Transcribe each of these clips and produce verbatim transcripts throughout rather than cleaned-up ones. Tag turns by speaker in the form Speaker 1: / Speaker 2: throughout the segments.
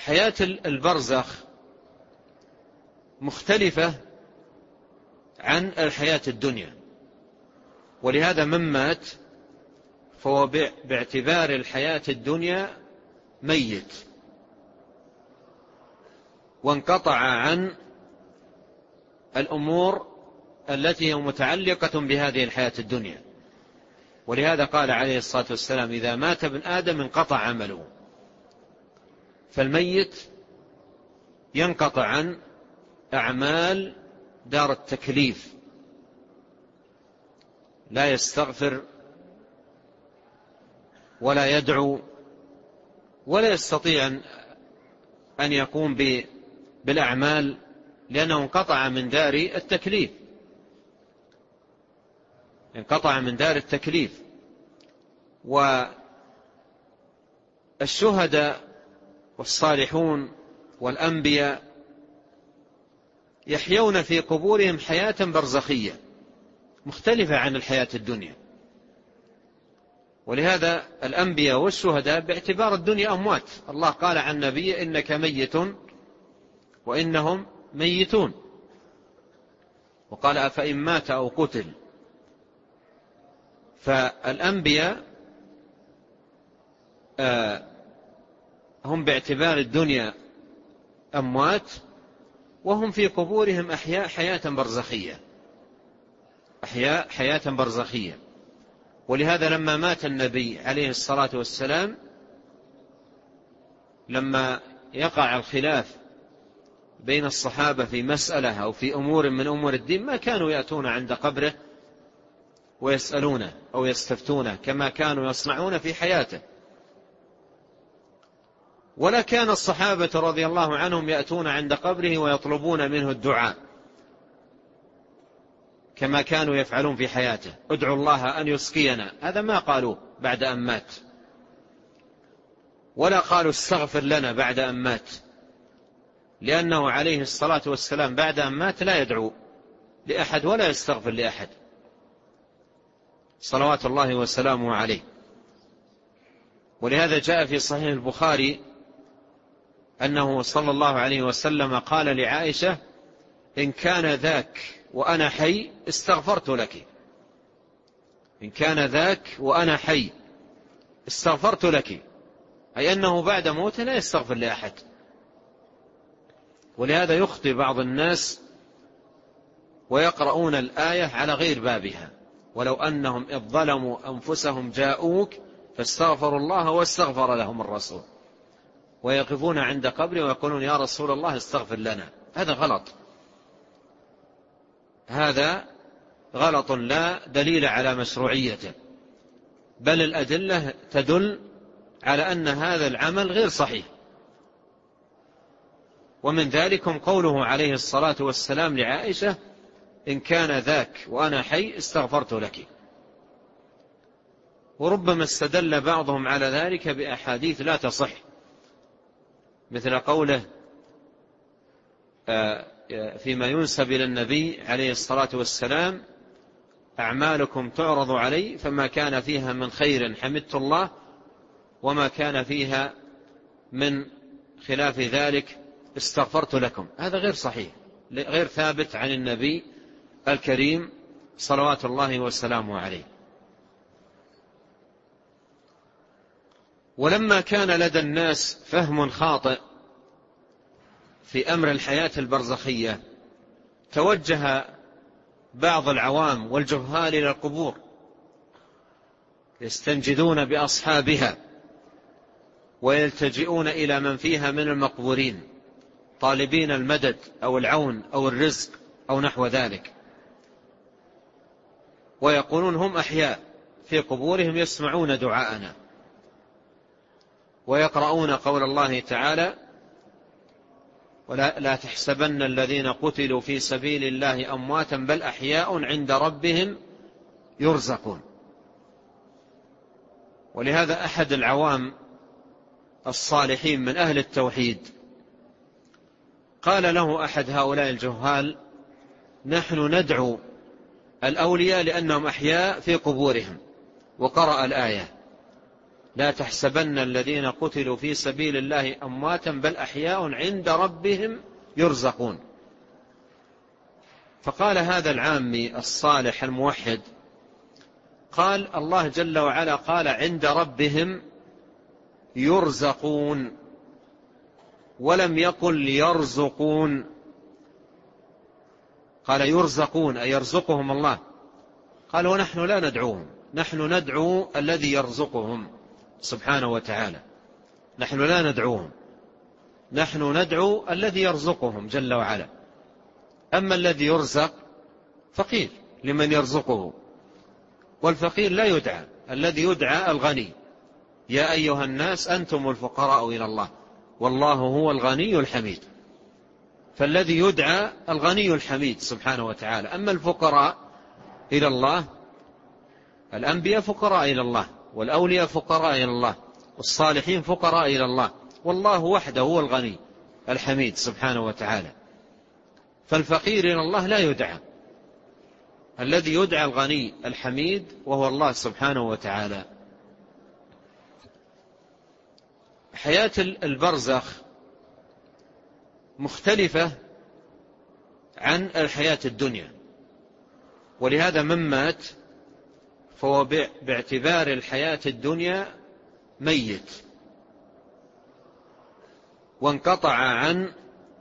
Speaker 1: حياة البرزخ مختلفة عن الحياة الدنيا، ولهذا من مات فهو باعتبار الحياة الدنيا ميت وانقطع عن الأمور التي هي متعلقة بهذه الحياة الدنيا. ولهذا قال عليه الصلاة والسلام: إذا مات ابن آدم انقطع عمله. فالميت ينقطع عن أعمال دار التكليف، لا يستغفر ولا يدعو ولا يستطيع أن يقوم بالأعمال، لأنه انقطع من دار التكليف، انقطع من دار التكليف. والشهداء والصالحون والأنبياء يحيون في قبورهم حياة برزخية مختلفة عن الحياة الدنيا. ولهذا الأنبياء والشهداء باعتبار الدنيا أموات. الله قال عن نبي: إنك ميت وإنهم ميتون. وقال: أفإن مات أو قتل. فالأنبياء هم باعتبار الدنيا أموات، وهم في قبورهم أحياء حياة برزخية، أحياء حياة برزخية. ولهذا لما مات النبي عليه الصلاة والسلام، لما يقع الخلاف بين الصحابة في مسألة أو في أمور من أمور الدين، ما كانوا يأتون عند قبره ويسألونه أو يستفتونه كما كانوا يصنعون في حياته، ولا كان الصحابة رضي الله عنهم يأتون عند قبره ويطلبون منه الدعاء كما كانوا يفعلون في حياته: ادعوا الله أن يسقينا. هذا ما قالوه بعد أن مات، ولا قالوا استغفر لنا بعد أن مات، لأنه عليه الصلاة والسلام بعد أن مات لا يدعو لأحد ولا يستغفر لأحد صلوات الله وسلامه عليه. ولهذا جاء في صحيح البخاري أنه صلى الله عليه وسلم قال لعائشة: إن كان ذاك وأنا حي استغفرت لك. إن كان ذاك وأنا حي استغفرت لك، أي أنه بعد موته لا يستغفر لأحد. ولهذا يخطئ بعض الناس ويقرؤون الآية على غير بابها: ولو أنهم إذ ظلموا أنفسهم جاءوك فاستغفروا الله واستغفر لهم الرسول، ويقفون عند قبره ويقولون: يا رسول الله استغفر لنا. هذا غلط، هذا غلط لا دليل على مشروعيته، بل الأدلة تدل على أن هذا العمل غير صحيح. ومن ذلكم قوله عليه الصلاة والسلام لعائشة: إن كان ذاك وأنا حي استغفرت لك. وربما استدل بعضهم على ذلك بأحاديث لا تصح، مثل قوله فيما ينسب إلى النبي عليه الصلاة والسلام: أعمالكم تعرض علي فما كان فيها من خير حمدت الله وما كان فيها من خلاف ذلك استغفرت لكم. هذا غير صحيح، غير ثابت عن النبي الكريم صلوات الله وسلامه عليه. ولما كان لدى الناس فهم خاطئ في أمر الحياة البرزخية، توجه بعض العوام والجهال إلى القبور يستنجدون بأصحابها ويلتجئون إلى من فيها من المقبورين طالبين المدد أو العون أو الرزق أو نحو ذلك، ويقولون هم أحياء في قبورهم يسمعون دعاءنا، ويقرؤون قول الله تعالى: ولا لا تحسبن الذين قتلوا في سبيل الله أمواتا بل أحياء عند ربهم يرزقون. ولهذا أحد العوام الصالحين من أهل التوحيد قال له أحد هؤلاء الجهال: نحن ندعو الأولياء لأنهم أحياء في قبورهم، وقرأ الآية: لا تحسبن الذين قتلوا في سبيل الله أمواتا بل أحياء عند ربهم يرزقون. فقال هذا العامي الصالح الموحد، قال الله جل وعلا قال عند ربهم يرزقون، ولم يقل يرزقون، قال يرزقون أي يرزقهم الله. قال ونحن لا ندعوهم، نحن ندعو الذي يرزقهم سبحانه وتعالى، نحن لا ندعوهم، نحن ندعو الذي يرزقهم جل وعلا. أما الذي يرزق فقير لمن يرزقه، والفقير لا يدعى، الذي يدعى الغني. يا أيها الناس أنتم الفقراء إلى الله والله هو الغني الحميد. فالذي يدعى الغني الحميد سبحانه وتعالى. أما الفقراء إلى الله، الأنبياء فقراء إلى الله، والأولياء فقراء إلى الله، والصالحين فقراء إلى الله، والله وحده هو الغني الحميد سبحانه وتعالى. فالفقير إلى الله لا يدعى، الذي يدعى الغني الحميد وهو الله سبحانه وتعالى. حياة البرزخ مختلفة عن الحياة الدنيا، ولهذا من مات فهو باعتبار الحياة الدنيا ميت، وانقطع عن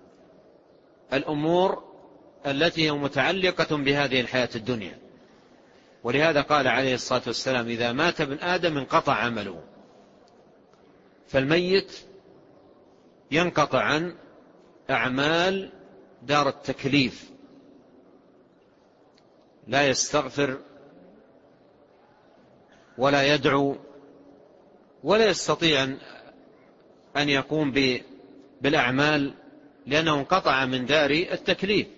Speaker 1: الأمور التي هي متعلقة بهذه الحياة الدنيا. ولهذا قال عليه الصلاة والسلام إذا مات ابن آدم انقطع عمله. فالميت ينقطع عن أعمال دار التكليف، لا يستغفر ولا يدعو ولا يستطيع أن يقوم بالأعمال، لأنه انقطع من دار التكليف،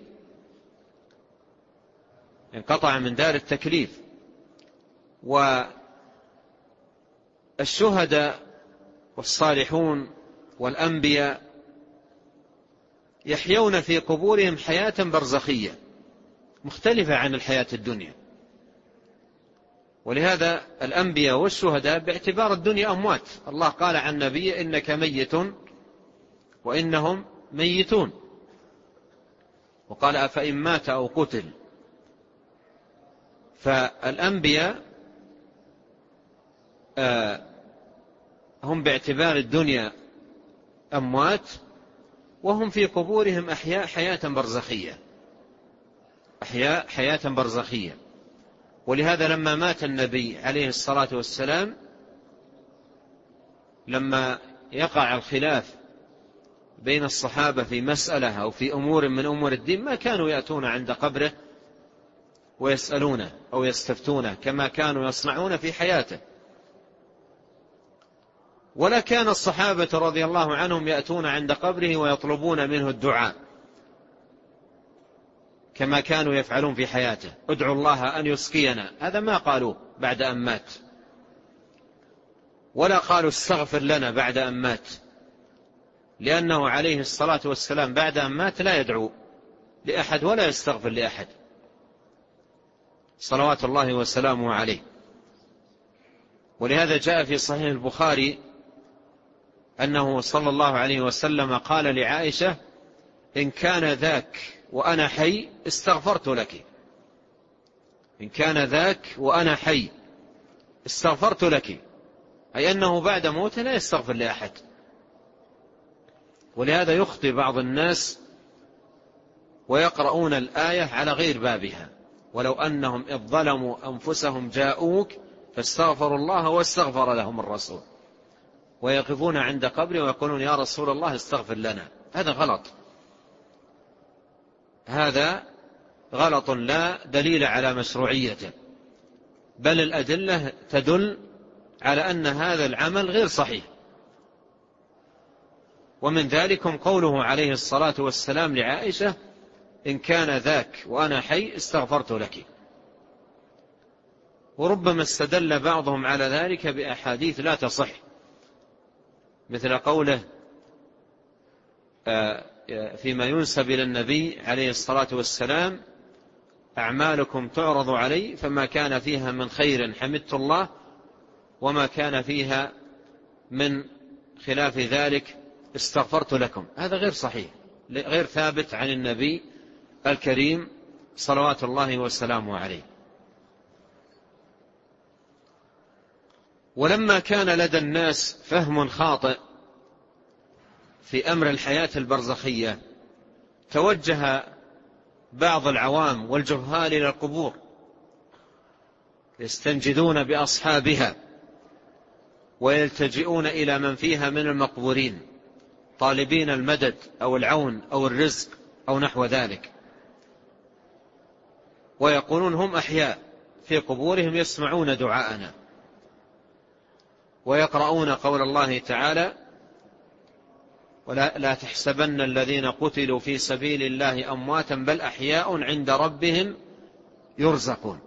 Speaker 1: انقطع من دار التكليف. والشهداء والصالحون والأنبياء يحيون في قبورهم حياة برزخية مختلفة عن الحياة الدنيا. ولهذا الأنبياء والشهداء باعتبار الدنيا أموات. الله قال عن نبي إنك ميت وإنهم ميتون، وقال أفإن مات أو قتل. فالأنبياء هم باعتبار الدنيا أموات، وهم في قبورهم أحياء حياة برزخية، أحياء حياة برزخية. ولهذا لما مات النبي عليه الصلاة والسلام، لما يقع الخلاف بين الصحابة في مسألة أو في أمور من أمور الدين، ما كانوا يأتون عند قبره ويسألونه أو يستفتونه كما كانوا يصنعون في حياته، ولا كان الصحابة رضي الله عنهم يأتون عند قبره ويطلبون منه الدعاء كما كانوا يفعلون في حياته. ادعوا الله أن يسقينا، هذا ما قالوا بعد أن مات، ولا قالوا استغفر لنا بعد أن مات، لأنه عليه الصلاة والسلام بعد أن مات لا يدعو لأحد ولا يستغفر لأحد صلوات الله وسلامه عليه. ولهذا جاء في صحيح البخاري أنه صلى الله عليه وسلم قال لعائشة إن كان ذاك وأنا حي استغفرت لك، إن كان ذاك وأنا حي استغفرت لك، أي أنه بعد موته لا يستغفر لأحد. ولهذا يخطئ بعض الناس ويقرؤون الآية على غير بابها، ولو أنهم إذ ظلموا أنفسهم جاءوك فاستغفروا الله واستغفر لهم الرسول، ويقفون عند قبره ويقولون يا رسول الله استغفر لنا. هذا غلط، هذا غلط لا دليل على مشروعيته، بل الأدلة تدل على أن هذا العمل غير صحيح. ومن ذلكم قوله عليه الصلاة والسلام لعائشة إن كان ذاك وأنا حي استغفرت لك. وربما استدل بعضهم على ذلك بأحاديث لا تصح، مثل قوله فيما ينسب إلى النبي عليه الصلاة والسلام أعمالكم تعرض علي فما كان فيها من خير حمدت الله وما كان فيها من خلاف ذلك استغفرت لكم. هذا غير صحيح، غير ثابت عن النبي الكريم صلوات الله وسلامه عليه. ولما كان لدى الناس فهم خاطئ في أمر الحياة البرزخية، توجه بعض العوام والجهال إلى القبور يستنجدون بأصحابها ويلتجئون إلى من فيها من المقبورين طالبين المدد أو العون أو الرزق أو نحو ذلك، ويقولون هم أحياء في قبورهم يسمعون دعاءنا، ويقرؤون قول الله تعالى: ولا لا تحسبن الذين قتلوا في سبيل الله أمواتا بل أحياء عند ربهم يرزقون.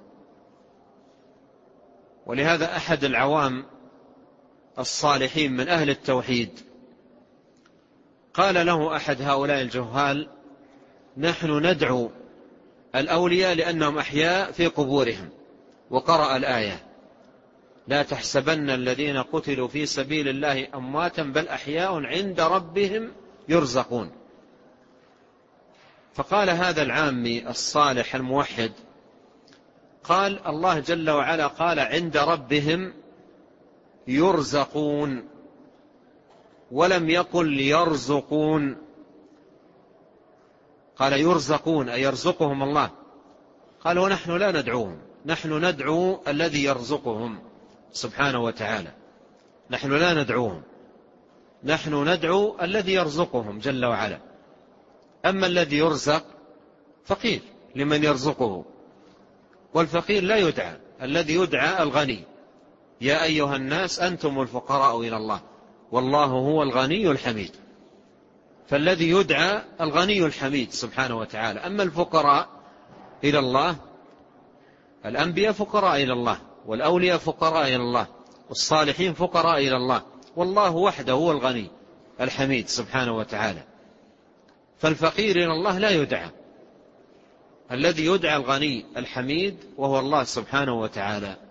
Speaker 1: ولهذا أحد العوام الصالحين من أهل التوحيد قال له أحد هؤلاء الجهال: نحن ندعو الأولياء لأنهم أحياء في قبورهم، وقرأ الآية: لا تحسبن الذين قتلوا في سبيل الله أمواتا بل أحياء عند ربهم يرزقون. فقال هذا العامي الصالح الموحد، قال: الله جل وعلا قال عند ربهم يرزقون، ولم يقل يرزقون، قال يرزقون أي يرزقهم الله. قال: ونحن لا ندعوهم، نحن ندعو الذي يرزقهم سبحانه وتعالى، نحن لا ندعوهم، نحن ندعو الذي يرزقهم جل وعلا. أما الذي يرزق فقير لمن يرزقه، والفقير لا يدعى، الذي يدعى الغني: يا أيها الناس أنتم الفقراء إلى الله والله هو الغني الحميد. فالذي يدعى الغني الحميد سبحانه وتعالى. أما الفقراء إلى الله، الأنبياء فقراء إلى الله، والأولياء فقراء إلى الله، والصالحين فقراء إلى الله، والله وحده هو الغني الحميد سبحانه وتعالى. فالفقير إلى الله لا يدعى، الذي يدعى الغني الحميد وهو الله سبحانه وتعالى.